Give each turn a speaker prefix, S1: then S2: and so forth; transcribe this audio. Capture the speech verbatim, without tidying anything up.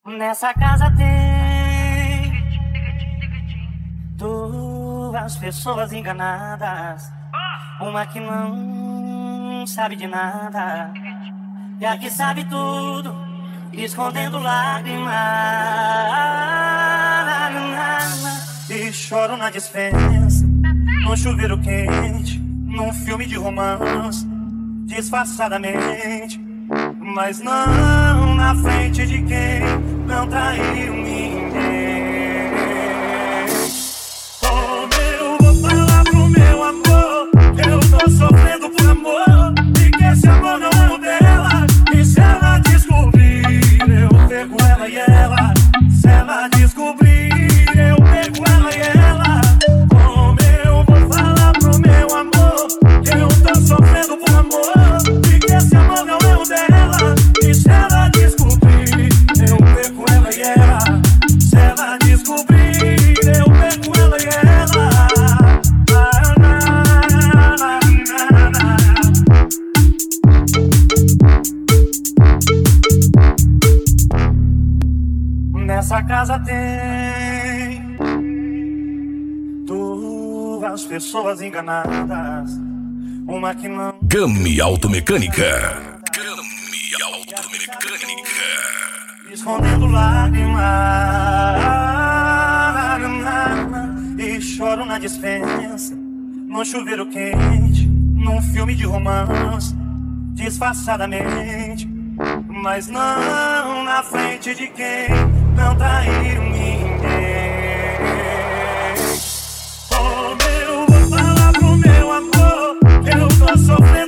S1: Nessa casa tem duas pessoas enganadas. Uma que não sabe de nada e a que sabe tudo, escondendo lágrimas. E choro na dispensa, no chuveiro quente, num filme de romance, disfarçadamente, mas não na frente de quem não traiu ninguém. Como eu vou falar pro meu amor que eu tô sofrendo por amor e que esse amor não é o dela? E se ela descobrir, eu pego ela e ela. Se ela descobrir, eu pego ela e ela. Como eu vou falar pro meu amor que eu tô sofrendo por amor e que esse amor não é o dela? E se ela descobrir, eu pego ela e ela. Se ela descobrir, eu pego ela e ela. Na, na, na, na, na. Nessa casa tem duas pessoas enganadas. Uma que não...
S2: Gami Automecânica. Gami Automecânica.
S1: Escondendo lágrimas. E choro na dispensa, no chuveiro quente, num filme de romance, disfarçadamente, mas não na frente de quem não traiu ninguém. Como eu vou falar pro meu amor que eu tô sofrendo